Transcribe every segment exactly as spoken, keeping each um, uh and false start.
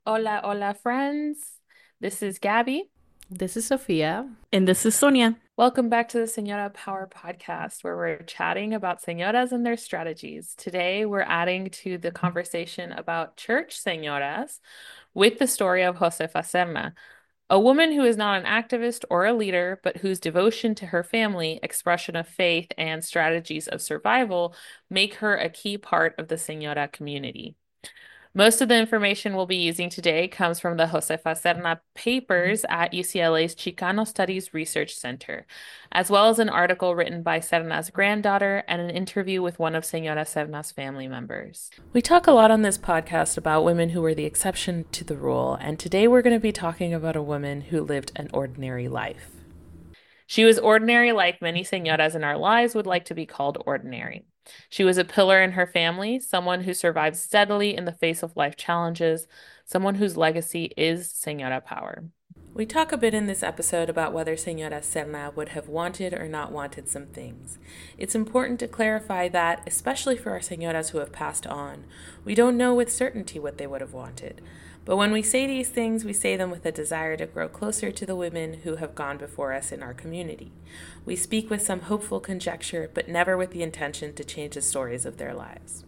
Hola, hola, friends. This is Gabby. This is Sophia. And this is Sonia. Welcome back to the Señora Power Podcast, where we're chatting about señoras and their strategies. Today, we're adding to the conversation about church señoras with the story of Josefa Serna, a woman who is not an activist or a leader, but whose devotion to her family, expression of faith, and strategies of survival make her a key part of the señora community. Most of the information we'll be using today comes from the Josefa Serna papers at U C L A's Chicano Studies Research Center, as well as an article written by Serna's granddaughter and an interview with one of Señora Serna's family members. We talk a lot on this podcast about women who were the exception to the rule, and today we're going to be talking about a woman who lived an ordinary life. She was ordinary like many señoras in our lives would like to be called ordinary. She was a pillar in her family, someone who survived steadily in the face of life challenges, someone whose legacy is señora power. We talk a bit in this episode about whether Señora Serna would have wanted or not wanted some things. It's important to clarify that, especially for our señoras who have passed on, we don't know with certainty what they would have wanted. But when we say these things, we say them with a desire to grow closer to the women who have gone before us in our community. We speak with some hopeful conjecture, but never with the intention to change the stories of their lives.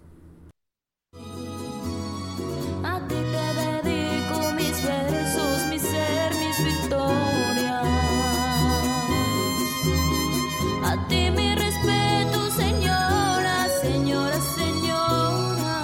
A ti te dedico mis versos, mi ser, mis victorias. A ti mi respeto, señora, señora, señora.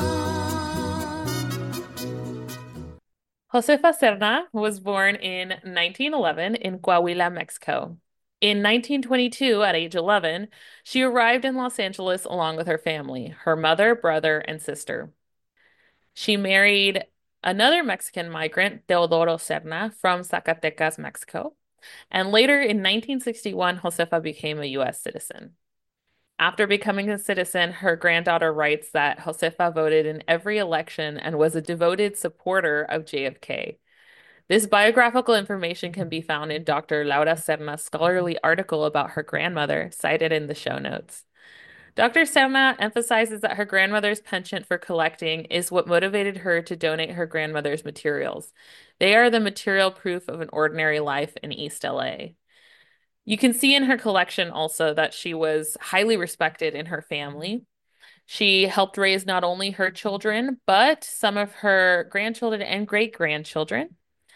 Josefa Serna was born in nineteen eleven in Coahuila, Mexico. In nineteen twenty-two, at age eleven, she arrived in Los Angeles along with her family, her mother, brother, and sister. She married another Mexican migrant, Teodoro Serna, from Zacatecas, Mexico. And later in nineteen sixty-one, Josefa became a U S citizen. After becoming a citizen, her granddaughter writes that Josefa voted in every election and was a devoted supporter of J F K. This biographical information can be found in Doctor Laura Serna's scholarly article about her grandmother, cited in the show notes. Doctor Serna emphasizes that her grandmother's penchant for collecting is what motivated her to donate her grandmother's materials. They are the material proof of an ordinary life in East L A. You can see in her collection also that she was highly respected in her family. She helped raise not only her children, but some of her grandchildren and great-grandchildren.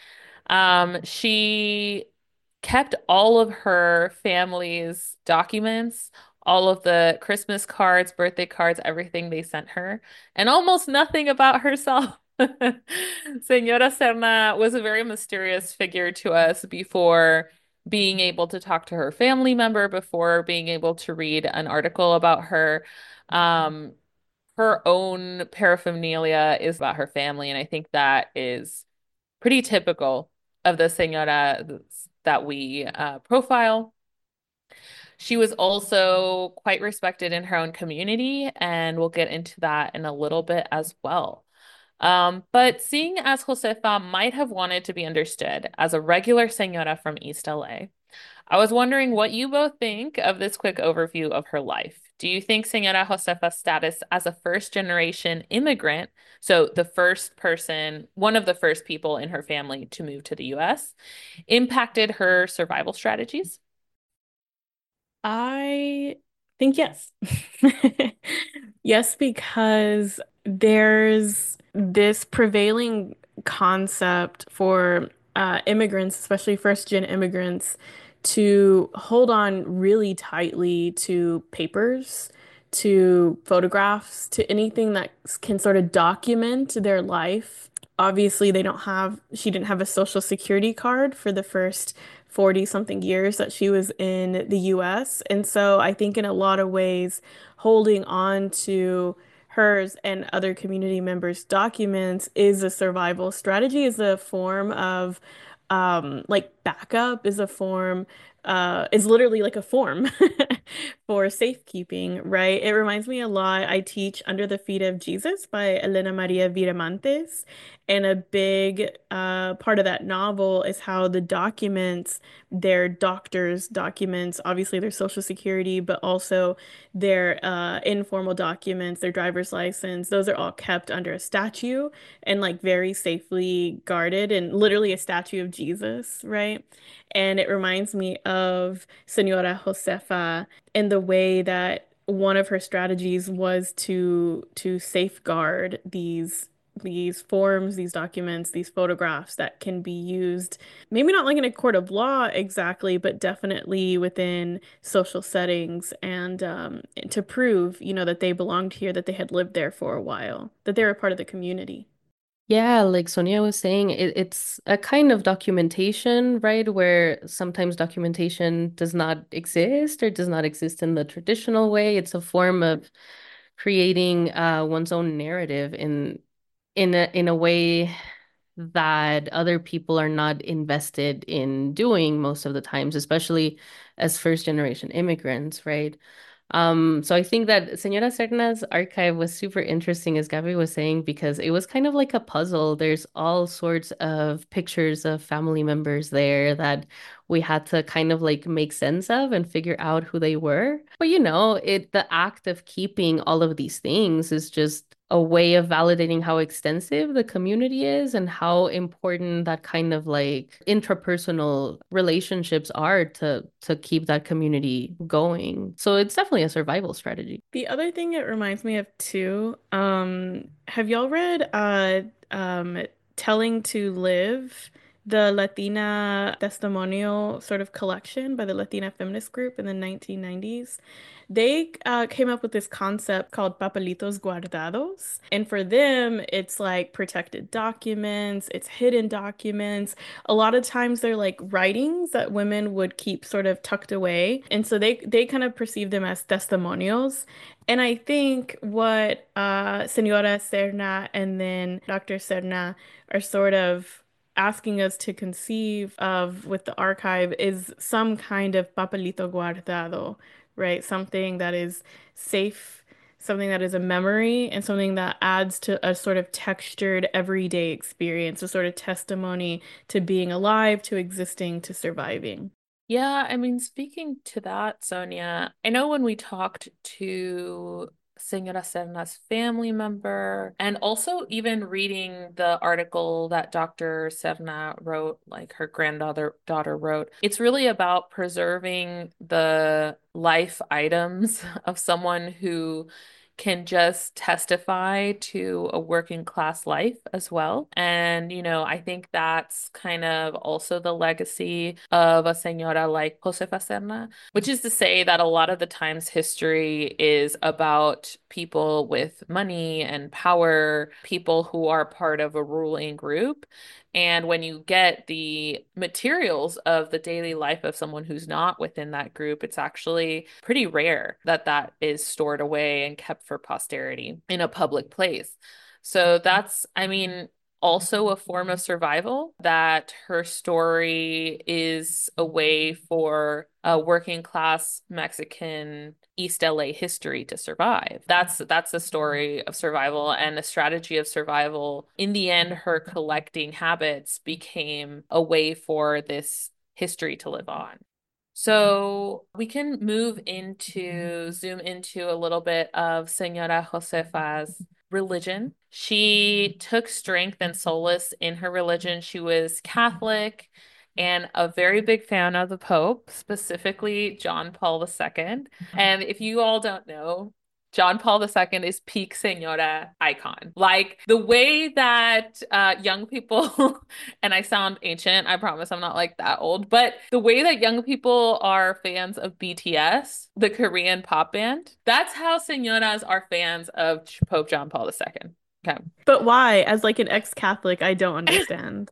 Um, she kept all of her family's documents, all of the Christmas cards, birthday cards, everything they sent her, and almost nothing about herself. Señora Serna was a very mysterious figure to us before being able to talk to her family member, before being able to read an article about her. Um, her own paraphernalia is about her family, and I think that is pretty typical of the señora that we uh, profile. She was also quite respected in her own community, and we'll get into that in a little bit as well. Um, but seeing as Josefa might have wanted to be understood as a regular señora from East L A, I was wondering what you both think of this quick overview of her life. Do you think Señora Josefa's status as a first generation immigrant, so the first person, one of the first people in her family to move to the U S, impacted her survival strategies? I think yes. Yes, because there's this prevailing concept for uh, immigrants, especially first-gen immigrants, to hold on really tightly to papers, to photographs, to anything that can sort of document their life. Obviously, they don't have, she didn't have a social security card for the first forty something years that she was in the U S. And so I think in a lot of ways, holding on to hers and other community members' documents is a survival strategy, is a form of um, like backup, is a form, uh, is literally like a form for safekeeping, right? It reminds me a lot. I teach Under the Feet of Jesus by Elena Maria Viramontes. And a big uh, part of that novel is how the documents, their doctors' documents, obviously their social security, but also their uh, informal documents, their driver's license, those are all kept under a statue and like very safely guarded and literally a statue of Jesus, right? And it reminds me of Senora Josefa in the way that one of her strategies was to to safeguard these these forms, these documents, these photographs that can be used, maybe not like in a court of law exactly, but definitely within social settings and um, to prove, you know, that they belonged here, that they had lived there for a while, that they were part of the community. Yeah, like Sonia was saying, it, it's a kind of documentation, right? Where sometimes documentation does not exist or does not exist in the traditional way. It's a form of creating uh, one's own narrative in in a in a way that other people are not invested in doing most of the times, especially as first generation immigrants, right? Um, so I think that Senora Serna's archive was super interesting, as Gabby was saying, because it was kind of like a puzzle. There's all sorts of pictures of family members there that we had to kind of like make sense of and figure out who they were. But you know, it the act of keeping all of these things is just a way of validating how extensive the community is and how important that kind of like intrapersonal relationships are to to keep that community going. So it's definitely a survival strategy. The other thing it reminds me of too, um, have y'all read uh um Telling to Live, the Latina testimonial sort of collection by the Latina feminist group in the nineteen nineties? They uh, came up with this concept called papelitos guardados. And for them, it's like protected documents, it's hidden documents. A lot of times they're like writings that women would keep sort of tucked away. And so they they kind of perceive them as testimonials. And I think what uh, Senora Serna and then Doctor Serna are sort of asking us to conceive of with the archive is some kind of papelito guardado, right? Something that is safe, something that is a memory, and something that adds to a sort of textured everyday experience, a sort of testimony to being alive, to existing, to surviving. Yeah, I mean, speaking to that, Sonia, I know when we talked to Senora Serna's family member, and also even reading the article that Doctor Serna wrote, like her granddaughter daughter wrote, it's really about preserving the life items of someone who can just testify to a working class life as well. And, you know, I think that's kind of also the legacy of a señora like Josefa Serna, which is to say that a lot of the times history is about people with money and power, people who are part of a ruling group. And when you get the materials of the daily life of someone who's not within that group, it's actually pretty rare that that is stored away and kept for posterity in a public place. So that's, I mean, also a form of survival, that her story is a way for a working class Mexican East L A history to survive. That's that's a story of survival and a strategy of survival. In the end, her collecting habits became a way for this history to live on. So we can move into, zoom into a little bit of Senora Josefa's religion. She took strength and solace in her religion. She was Catholic and a very big fan of the Pope, specifically John Paul the Second. And if you all don't know, John Paul the Second is peak Senora icon. Like the way that uh, young people, and I sound ancient, I promise I'm not like that old, but the way that young people are fans of B T S, the Korean pop band, that's how Senoras are fans of Pope John Paul the Second. Okay. But why? As like an ex-Catholic, I don't understand.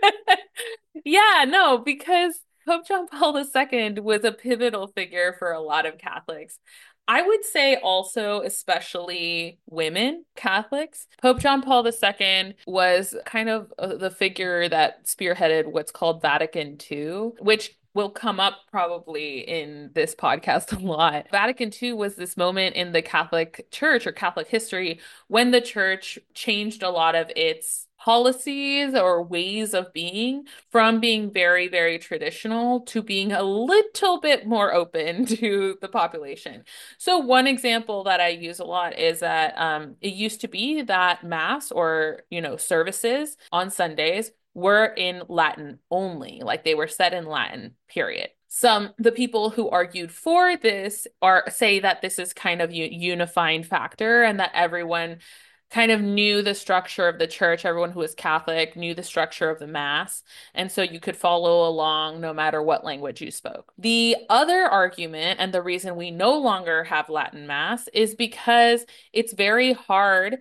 Yeah, no, because Pope John Paul the Second was a pivotal figure for a lot of Catholics. I would say also, especially women Catholics. Pope John Paul the Second was kind of uh, the figure that spearheaded what's called Vatican two, which will come up probably in this podcast a lot. Vatican two was this moment in the Catholic Church or Catholic history when the church changed a lot of its policies or ways of being from being very, very traditional to being a little bit more open to the population. So one example that I use a lot is that um, it used to be that mass or, you know, services on Sundays were in Latin only, like they were said in Latin, period. Some the people who argued for this are say that this is kind of a unifying factor and that everyone kind of knew the structure of the church. Everyone who was Catholic knew the structure of the mass. And so you could follow along no matter what language you spoke. The other argument, and the reason we no longer have Latin mass, is because it's very hard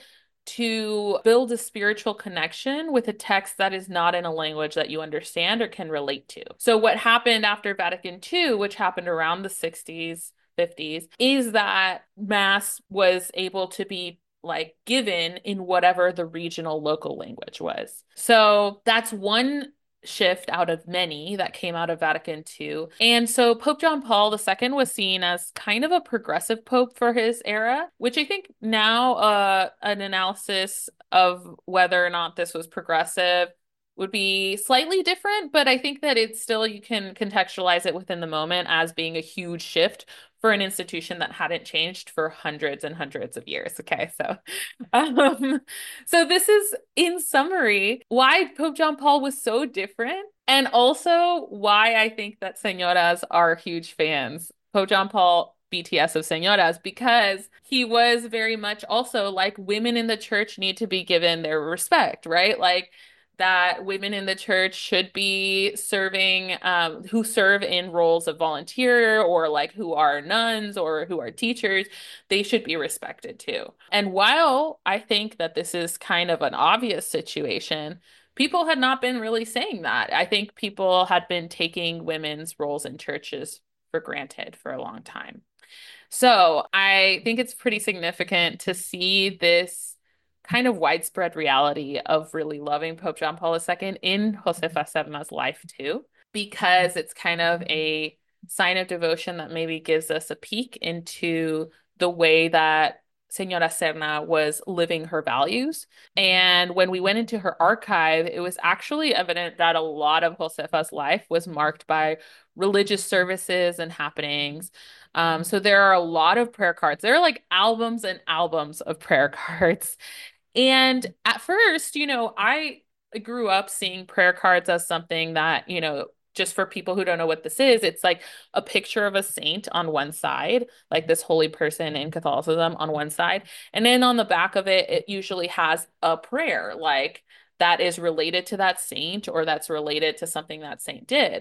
to build a spiritual connection with a text that is not in a language that you understand or can relate to. So what happened after Vatican two, which happened around the sixties, fifties, is that mass was able to be like given in whatever the regional local language was. So that's one shift out of many that came out of Vatican two. And so Pope John Paul the Second was seen as kind of a progressive pope for his era, which I think now uh, an analysis of whether or not this was progressive would be slightly different, but I think that it's still, you can contextualize it within the moment as being a huge shift for an institution that hadn't changed for hundreds and hundreds of years. Okay, so um, so this is, in summary, why Pope John Paul was so different, and also why I think that señoras are huge fans. Pope John Paul, B T S of señoras, because he was very much also like women in the church need to be given their respect, right? Like that women in the church should be serving, um, who serve in roles of volunteer or like who are nuns or who are teachers, they should be respected too. And while I think that this is kind of an obvious situation, people had not been really saying that. I think people had been taking women's roles in churches for granted for a long time. So I think it's pretty significant to see this kind of widespread reality of really loving Pope John Paul the Second in Josefa Serna's life too, because it's kind of a sign of devotion that maybe gives us a peek into the way that Señora Serna was living her values. And when we went into her archive, it was actually evident that a lot of Josefa's life was marked by religious services and happenings. Um, so there are a lot of prayer cards. There are like albums and albums of prayer cards. And at first, you know, I grew up seeing prayer cards as something that, you know, just for people who don't know what this is, it's like a picture of a saint on one side, like this holy person in Catholicism on one side. And then on the back of it, it usually has a prayer, like that is related to that saint or that's related to something that saint did.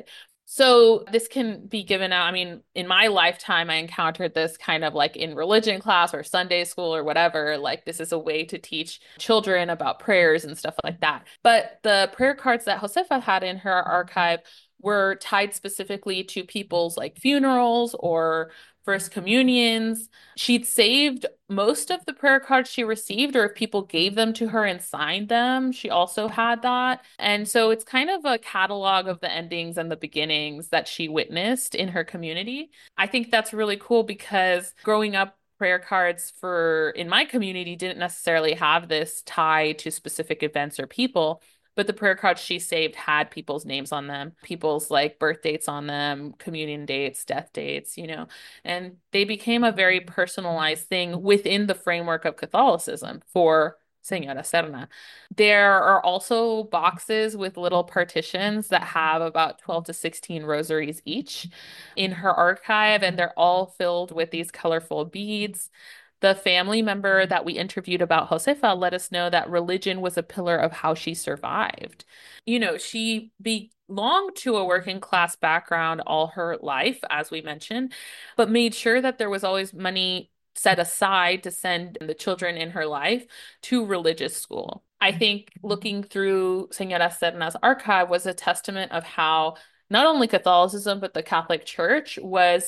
So this can be given out. I mean, in my lifetime, I encountered this kind of like in religion class or Sunday school or whatever. Like this is a way to teach children about prayers and stuff like that. But the prayer cards that Josefa had in her archive were tied specifically to people's like funerals or first communions. She'd saved most of the prayer cards she received, or if people gave them to her and signed them, she also had that. And so it's kind of a catalog of the endings and the beginnings that she witnessed in her community. I think that's really cool because growing up, prayer cards for in my community didn't necessarily have this tie to specific events or people. But the prayer cards she saved had people's names on them, people's like birth dates on them, communion dates, death dates, you know, and they became a very personalized thing within the framework of Catholicism for Señora Serna. There are also boxes with little partitions that have about twelve to sixteen rosaries each in her archive, and they're all filled with these colorful beads. The family member that we interviewed about Josefa let us know that religion was a pillar of how she survived. You know, she belonged to a working class background all her life, as we mentioned, but made sure that there was always money set aside to send the children in her life to religious school. I think looking through Señora Serna's archive was a testament of how not only Catholicism, but the Catholic Church was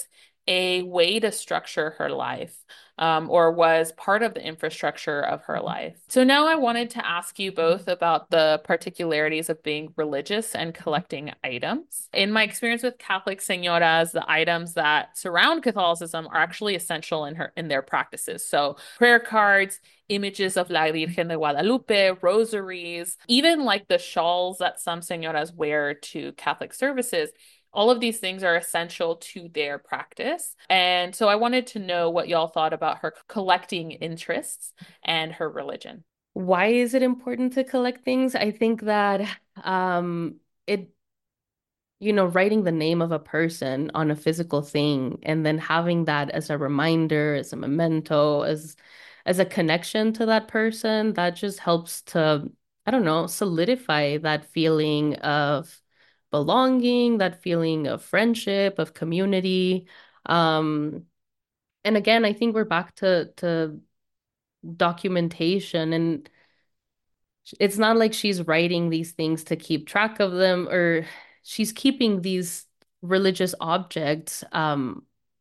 a way to structure her life, um, or was part of the infrastructure of her life. So now I wanted to ask you both about the particularities of being religious and collecting items. In my experience with Catholic señoras, the items that surround Catholicism are actually essential in her in their practices. So prayer cards, images of La Virgen de Guadalupe, rosaries, even like the shawls that some señoras wear to Catholic services. All of these things are essential to their practice. And so I wanted to know what y'all thought about her collecting interests and her religion. Why is it important to collect things? I think that um it you know, writing the name of a person on a physical thing and then having that as a reminder, as a memento, as as a connection to that person, that just helps to, I don't know, solidify that feeling of belonging, that feeling of friendship, of community. Um, and again, I think we're back to to documentation, and it's not like she's writing these things to keep track of them, or she's keeping these religious objects um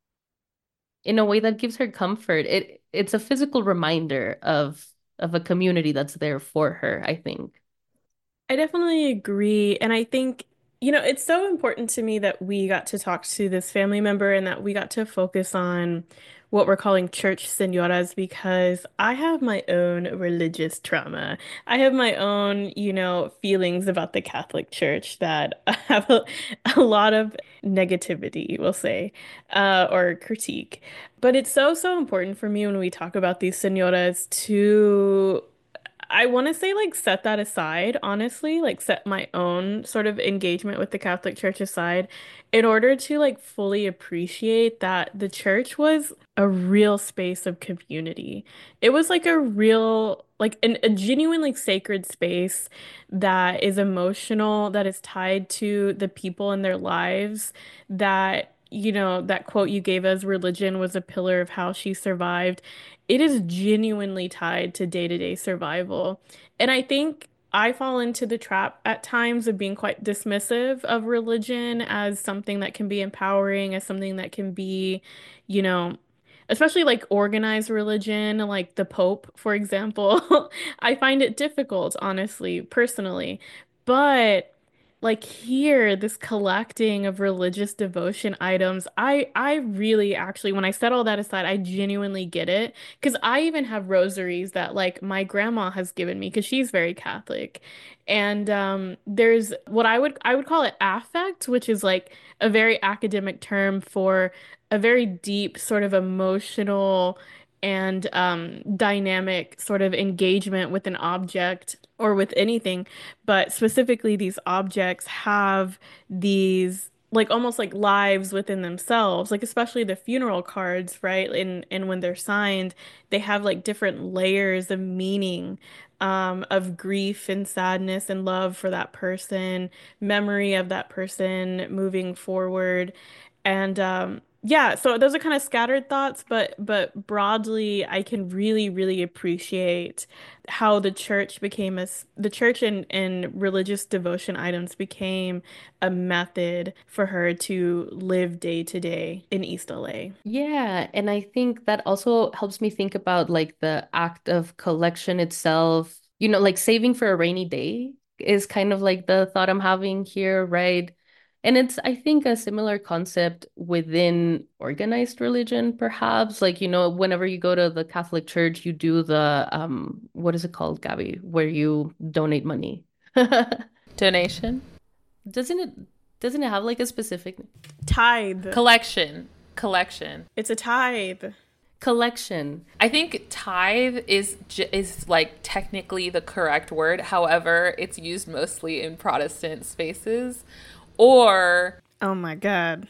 in a way that gives her comfort. It it's a physical reminder of of a community that's there for her, I think. I definitely agree. And I think, you know, it's so important to me that we got to talk to this family member and that we got to focus on what we're calling church señoras because I have my own religious trauma. I have my own, you know, feelings about the Catholic Church that have a, a lot of negativity, we'll say, uh, or critique. But it's so, so important for me when we talk about these señoras to I want to say like set that aside, honestly, like set my own sort of engagement with the Catholic Church aside in order to like fully appreciate that the church was a real space of community. It was like a real, like an, a genuinely sacred space that is emotional, that is tied to the people in their lives, that, you know, that quote you gave us, religion was a pillar of how she survived. It is genuinely tied to day-to-day survival. And I think I fall into the trap at times of being quite dismissive of religion as something that can be empowering, as something that can be, you know, especially like organized religion, like the Pope, for example. I find it difficult, honestly, personally. But like here, this collecting of religious devotion items, I I really actually, when I set all that aside, I genuinely get it. Because I even have rosaries that like my grandma has given me because she's very Catholic. And um, there's what I would I would call it affect, which is like a very academic term for a very deep sort of emotional and um, dynamic sort of engagement with an object or with anything. But specifically, these objects have these like almost like lives within themselves, like especially the funeral cards, right? And and when they're signed, they have like different layers of meaning, um, of grief and sadness and love for that person, memory of that person moving forward. And um yeah, so those are kind of scattered thoughts, but but broadly, I can really, really appreciate how the church became a s- the church and, and religious devotion items became a method for her to live day to day in East L A. Yeah, and I think that also helps me think about like the act of collection itself. You know, like saving for a rainy day is kind of like the thought I'm having here, right? And it's, I think, a similar concept within organized religion, perhaps. Like, you know, whenever you go to the Catholic Church, you do the um, what is it called, Gabby? Where you donate money. Donation? Doesn't it doesn't it have like a specific Tithe. Collection. Collection. It's a tithe. collection? I think tithe is j- is like technically the correct word. However, it's used mostly in Protestant spaces or Oh my God.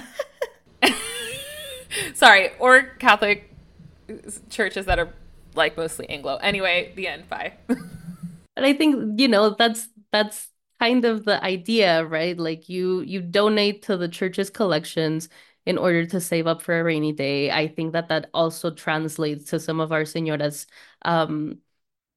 sorry, or Catholic churches that are like mostly Anglo. Anyway, the end. Bye. And I think, you know, that's that's kind of the idea, right? Like you you donate to the church's collections in order to save up for a rainy day. I think that that also translates to some of our señoras' um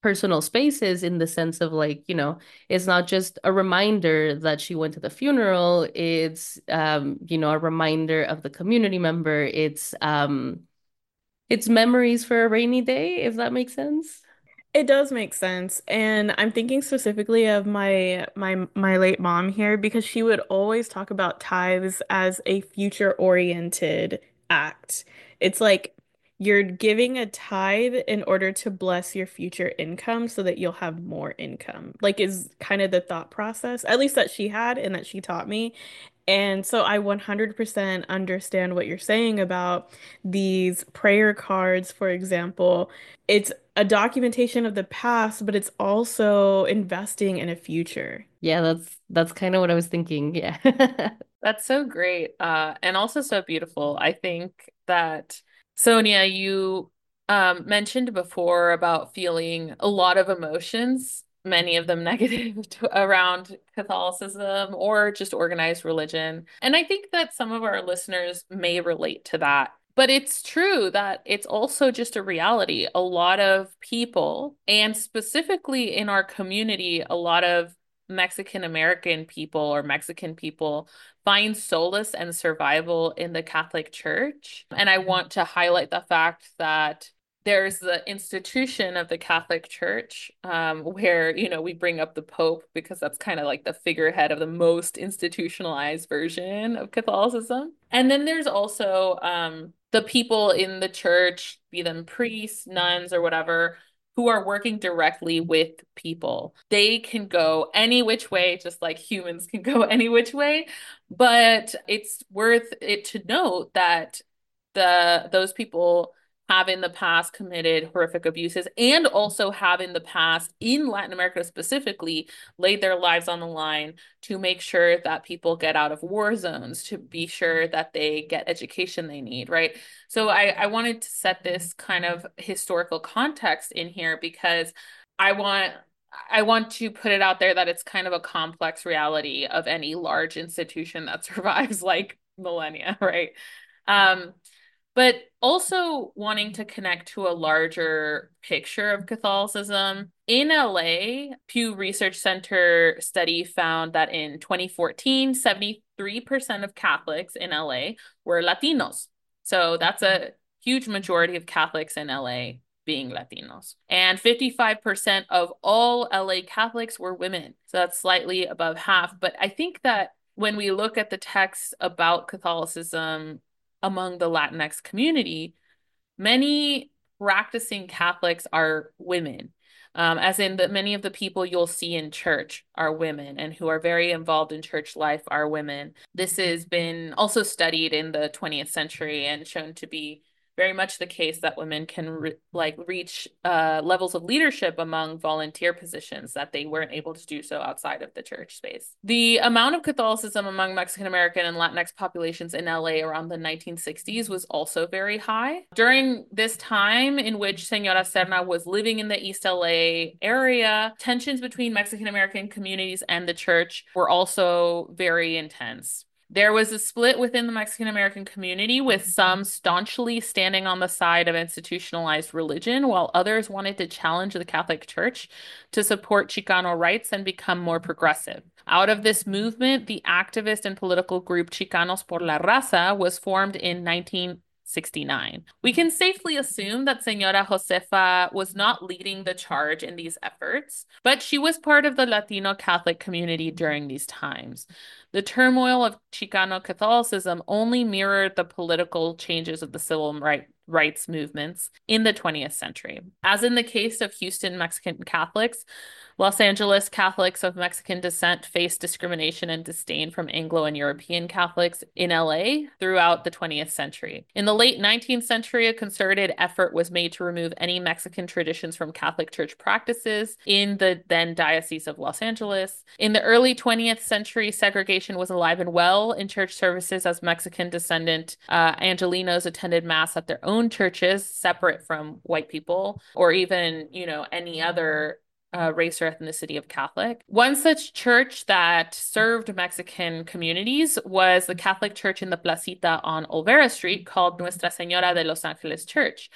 personal spaces in the sense of like, you know, it's not just a reminder that she went to the funeral. It's, um, you know, a reminder of the community member. It's, um, it's memories for a rainy day, if that makes sense. It does make sense. And I'm thinking specifically of my my my late mom here because she would always talk about tithes as a future-oriented act. It's like you're giving a tithe in order to bless your future income so that you'll have more income. Like is kind of the thought process, at least that she had and that she taught me. And so I one hundred percent understand what you're saying about these prayer cards, for example. It's a documentation of the past, but it's also investing in a future. Yeah, that's that's kind of what I was thinking. Yeah. That's so great. Uh, and also so beautiful. I think that Sonia, you um, mentioned before about feeling a lot of emotions, many of them negative to, around Catholicism or just organized religion. And I think that some of our listeners may relate to that. But it's true that it's also just a reality. A lot of people, and specifically in our community, a lot of Mexican American people or Mexican people find solace and survival in the Catholic Church. And I want to highlight the fact that there's the institution of the Catholic Church, um, where, you know, we bring up the Pope because that's kind of like the figurehead of the most institutionalized version of Catholicism. And then there's also um, the people in the church, be them priests, nuns, or whatever, who are working directly with people. They can go any which way, just like humans can go any which way. But it's worth it to note that the those people have in the past committed horrific abuses and also have in the past in Latin America specifically laid their lives on the line to make sure that people get out of war zones, to be sure that they get education they need, right? So I, I wanted to set this kind of historical context in here because I want I want to put it out there that it's kind of a complex reality of any large institution that survives like millennia, right? Um, but also wanting to connect to a larger picture of Catholicism. In L A, Pew Research Center study found that in twenty fourteen, seventy-three percent of Catholics in L A were Latinos. So that's a huge majority of Catholics in L A being Latinos. And fifty-five percent of all L A Catholics were women. So that's slightly above half. But I think that when we look at the texts about Catholicism among the Latinx community, many practicing Catholics are women, um, as in that many of the people you'll see in church are women and who are very involved in church life are women. This has been also studied in the twentieth century and shown to be very much the case that women can re like reach uh, levels of leadership among volunteer positions that they weren't able to do so outside of the church space. The amount of Catholicism among Mexican American and Latinx populations in L A around the nineteen sixties was also very high. During this time in which Senora Serna was living in the East L A area, tensions between Mexican American communities and the church were also very intense. There was a split within the Mexican American community, with some staunchly standing on the side of institutionalized religion, while others wanted to challenge the Catholic Church to support Chicano rights and become more progressive. Out of this movement, the activist and political group Chicanos por la Raza was formed in nineteen sixty-nine. We can safely assume that Senora Josefa was not leading the charge in these efforts, but she was part of the Latino Catholic community during these times. The turmoil of Chicano Catholicism only mirrored the political changes of the civil right, rights movements in the twentieth century. As in the case of Houston Mexican Catholics, Los Angeles Catholics of Mexican descent faced discrimination and disdain from Anglo and European Catholics in L A throughout the twentieth century. In the late nineteenth century, a concerted effort was made to remove any Mexican traditions from Catholic Church practices in the then Diocese of Los Angeles. In the early twentieth century, segregation was alive and well in church services as Mexican descendant uh, Angelinos attended Mass at their own churches, separate from white people, or even, you know, any other Uh, race or ethnicity of Catholic. One such church that served Mexican communities was the Catholic church in the Placita on Olvera Street called Nuestra Señora de Los Ángeles Church.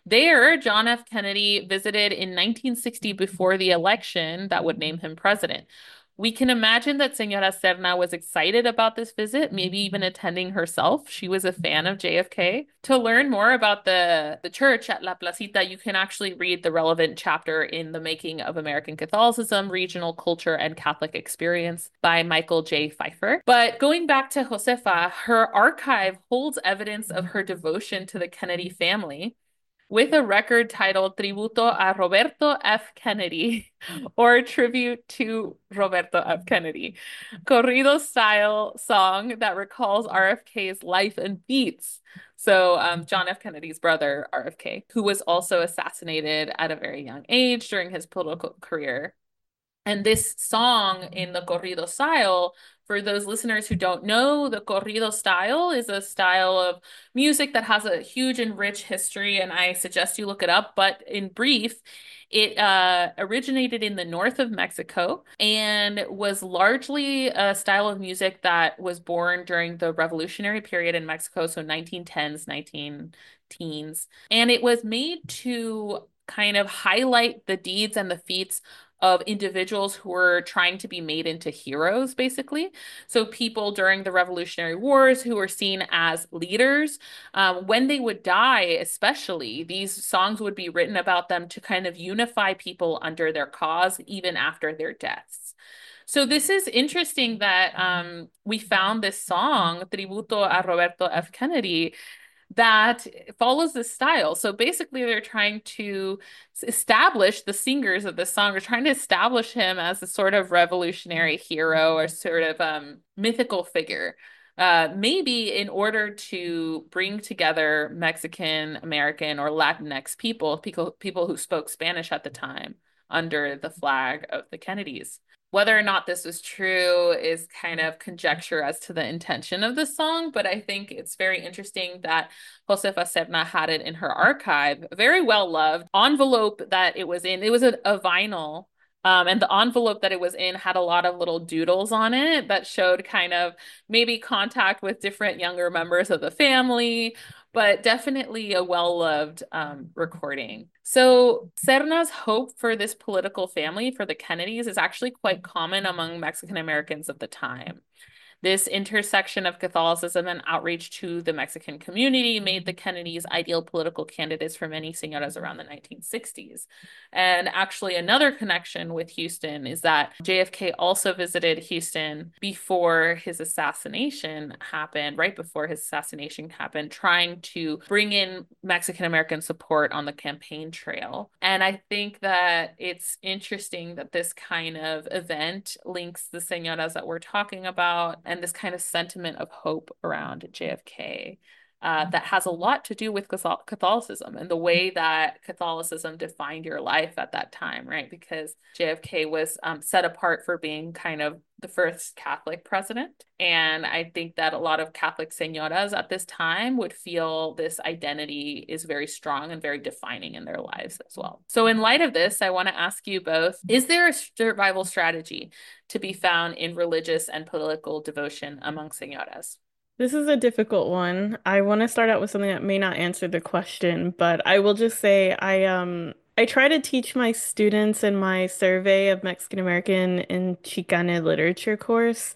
There, John F. Kennedy visited in nineteen sixty before the election that would name him president. We can imagine that Señora Serna was excited about this visit, maybe even attending herself. She was a fan of J F K. To learn more about the, the church at La Placita, you can actually read the relevant chapter in The Making of American Catholicism, Regional Culture, and Catholic Experience by Michael J. Pfeiffer. But going back to Josefa, her archive holds evidence of her devotion to the Kennedy family, with a record titled Tributo a Roberto F. Kennedy, or Tribute to Roberto F. Kennedy, corrido-style song that recalls R F K's life and beats. So um, John F. Kennedy's brother, R F K, who was also assassinated at a very young age during his political career. And this song in the corrido style, for those listeners who don't know, the corrido style is a style of music that has a huge and rich history, and I suggest you look it up. But in brief, it uh, originated in the north of Mexico and was largely a style of music that was born during the revolutionary period in Mexico, so nineteen tens, nineteen teens. And it was made to kind of highlight the deeds and the feats of individuals who were trying to be made into heroes, basically. So people during the Revolutionary Wars who were seen as leaders, um, when they would die, especially, these songs would be written about them to kind of unify people under their cause, even after their deaths. So this is interesting that um, we found this song, Tributo a Roberto F. Kennedy, that follows this style. So basically, they're trying to establish the singers of this song are trying to establish him as a sort of revolutionary hero or sort of um, mythical figure. Uh, maybe in order to bring together Mexican, American, or Latinx people, people, people who spoke Spanish at the time under the flag of the Kennedys. Whether or not this was true is kind of conjecture as to the intention of the song, but I think it's very interesting that Josefa Serna had it in her archive, very well loved envelope that it was in. It was a, a vinyl, um, and the envelope that it was in had a lot of little doodles on it that showed kind of maybe contact with different younger members of the family, but definitely a well-loved um, recording. So Serna's hope for this political family, for the Kennedys, is actually quite common among Mexican Americans of the time. This intersection of Catholicism and outreach to the Mexican community made the Kennedys ideal political candidates for many señoras around the nineteen sixties. And actually, another connection with Houston is that J F K also visited Houston before his assassination happened, right before his assassination happened, trying to bring in Mexican American support on the campaign trail. And I think that it's interesting that this kind of event links the señoras that we're talking about and this kind of sentiment of hope around J F K uh, that has a lot to do with Catholicism and the way that Catholicism defined your life at that time, right? Because J F K was um, set apart for being kind of the first Catholic president. And I think that a lot of Catholic señoras at this time would feel this identity is very strong and very defining in their lives as well. So in light of this, I want to ask you both, is there a survival strategy to be found in religious and political devotion among señoras? This is a difficult one. I want to start out with something that may not answer the question, but I will just say I um I try to teach my students in my survey of Mexican American and Chicana literature course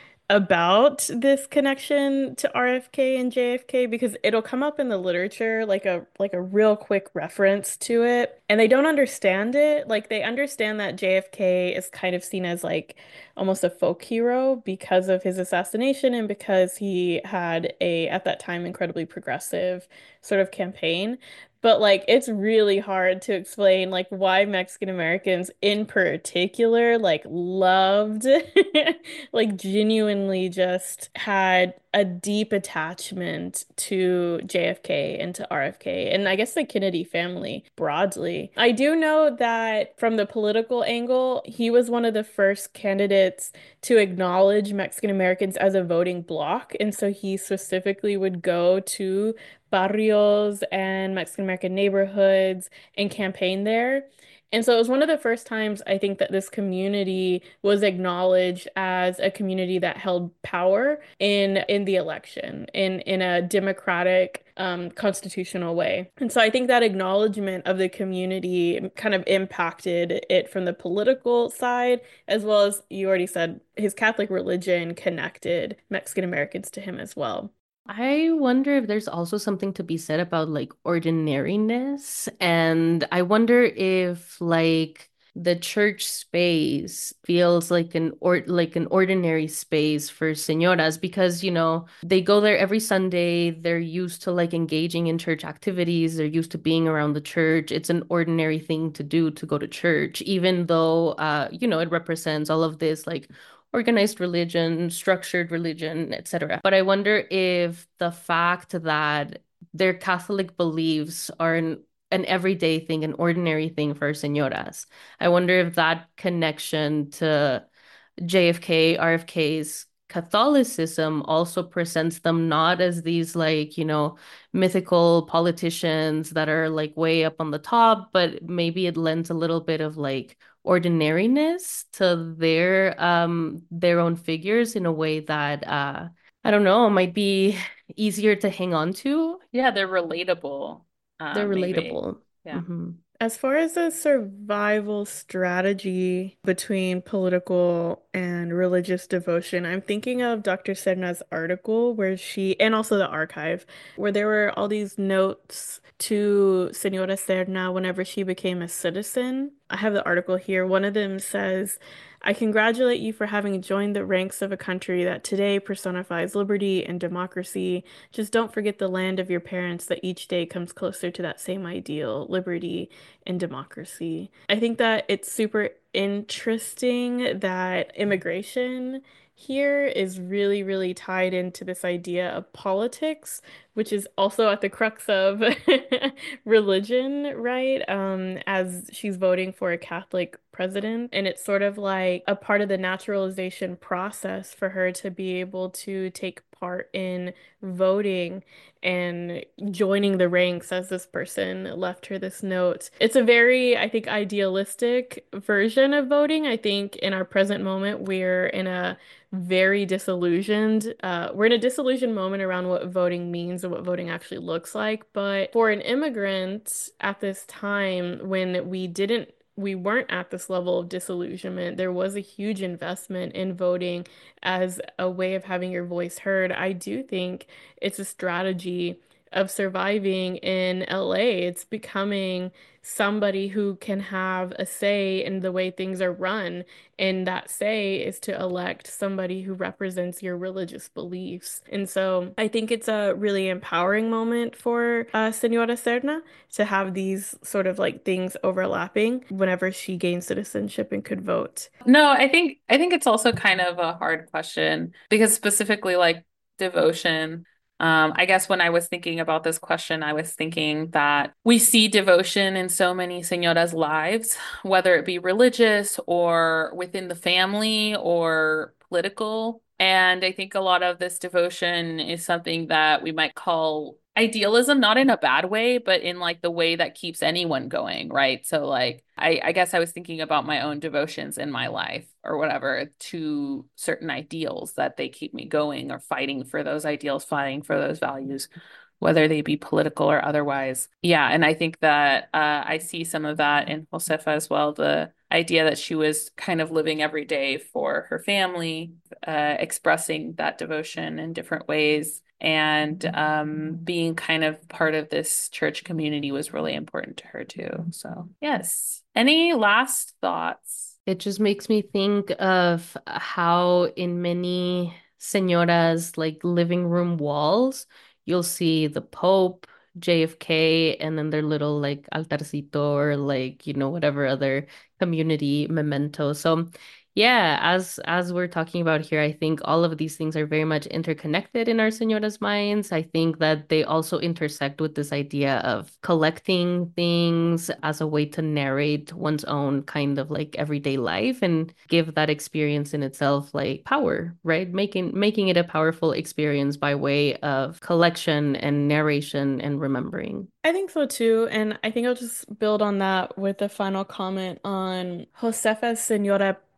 about this connection to R F K and J F K because it'll come up in the literature like a like a real quick reference to it and they don't understand it. Like they understand that J F K is kind of seen as like almost a folk hero because of his assassination and because he had a at that time incredibly progressive sort of campaign. But like it's really hard to explain like why Mexican Americans in particular like loved like genuinely just had a deep attachment to J F K and to R F K and I guess the Kennedy family broadly. I do know that from the political angle, he was one of the first candidates to acknowledge Mexican Americans as a voting bloc. And so he specifically would go to barrios and Mexican American neighborhoods and campaign there. And so it was one of the first times I think that this community was acknowledged as a community that held power in in the election in in a democratic um, constitutional way. And so I think that acknowledgement of the community kind of impacted it from the political side, as well as you already said, his Catholic religion connected Mexican Americans to him as well. I wonder if there's also something to be said about like ordinariness. And I wonder if like the church space feels like an or like an ordinary space for señoras because, you know, they go there every Sunday. They're used to like engaging in church activities. They're used to being around the church. It's an ordinary thing to do to go to church, even though uh, you know, it represents all of this like organized religion, structured religion, et cetera. But I wonder if the fact that their Catholic beliefs are an, an everyday thing, an ordinary thing for señoras. I wonder if that connection to J F K, R F K's Catholicism also presents them not as these like, you know, mythical politicians that are like way up on the top, but maybe it lends a little bit of like ordinariness to their um their own figures in a way that uh I don't know, might be easier to hang on to. Yeah, they're relatable, They're uh, maybe. relatable. Yeah. hmm As far as a survival strategy between political and religious devotion, I'm thinking of Doctor Sedna's article where she, and also the archive, where there were all these notes to Senora Serna whenever she became a citizen. I have the article here. One of them says, I congratulate you for having joined the ranks of a country that today personifies liberty and democracy. Just don't forget the land of your parents that each day comes closer to that same ideal, liberty and democracy. I think that it's super interesting that immigration here is really, really tied into this idea of politics, which is also at the crux of religion, right? Um, as she's voting for a Catholic president. And it's sort of like a part of the naturalization process for her to be able to take part in voting and joining the ranks as this person left her this note. It's a very, I think, idealistic version of voting. I think in our present moment, we're in a very disillusioned, uh, we're in a disillusioned moment around what voting means and what voting actually looks like. But for an immigrant at this time, when we didn't we weren't at this level of disillusionment. There was a huge investment in voting as a way of having your voice heard. I do think it's a strategy of surviving in L A. It's becoming somebody who can have a say in the way things are run. And that say is to elect somebody who represents your religious beliefs. And so I think it's a really empowering moment for uh, Senora Serna to have these sort of like things overlapping whenever she gained citizenship and could vote. No, I think I think it's also kind of a hard question because specifically like devotion. Um, I guess when I was thinking about this question, I was thinking that we see devotion in so many señoras' lives, whether it be religious or within the family or political. And I think a lot of this devotion is something that we might call idealism, not in a bad way, but in like the way that keeps anyone going, right? So like I, I guess I was thinking about my own devotions in my life or whatever to certain ideals that they keep me going or fighting for those ideals, fighting for those values, whether they be political or otherwise. Yeah, and I think that uh, I see some of that in Josefa as well, the idea that she was kind of living every day for her family, uh, expressing that devotion in different ways. And um, being kind of part of this church community was really important to her too. So, yes. Any last thoughts? It just makes me think of how in many señoras like living room walls, you'll see the Pope, J F K, and then their little like altarcito or like, you know, whatever other community memento. So yeah, as as we're talking about here, I think all of these things are very much interconnected in our señoras' minds. I think that they also intersect with this idea of collecting things as a way to narrate one's own kind of like everyday life and give that experience in itself like power, right? Making making it a powerful experience by way of collection and narration and remembering. I think so too. And I think I'll just build on that with a final comment on Josefa's Senora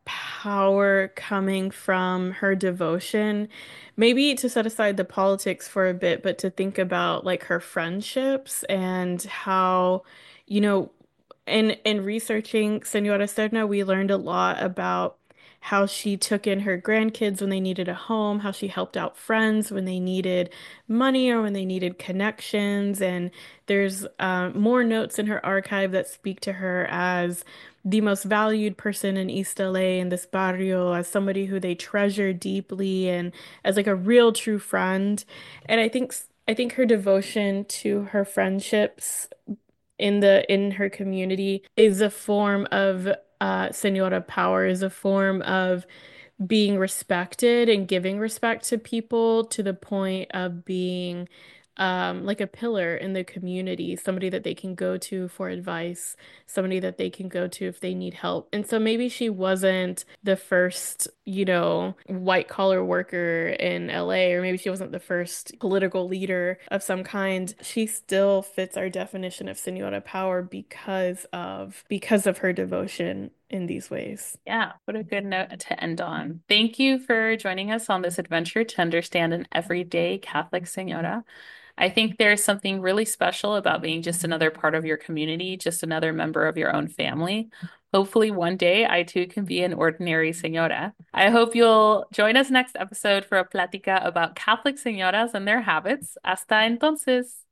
power coming from her devotion. Maybe to set aside the politics for a bit, but to think about like her friendships and how, you know, in in researching Senora Serna, we learned a lot about how she took in her grandkids when they needed a home, how she helped out friends when they needed money or when they needed connections. And there's uh, more notes in her archive that speak to her as the most valued person in East L A in this barrio, as somebody who they treasure deeply and as like a real true friend. And I think I think her devotion to her friendships in the in her community is a form of uh Senora power, is a form of being respected and giving respect to people to the point of being um, like a pillar in the community, somebody that they can go to for advice, somebody that they can go to if they need help. And so maybe she wasn't the first, you know, white collar worker in L A, or maybe she wasn't the first political leader of some kind. She still fits our definition of Senora power because of because of her devotion in these ways. Yeah, what a good note to end on. Thank you for joining us on this adventure to understand an everyday Catholic Senora. I think there's something really special about being just another part of your community, just another member of your own family. Hopefully, one day I too can be an ordinary Senora. I hope you'll join us next episode for a plática about Catholic Señoras and their habits. Hasta entonces.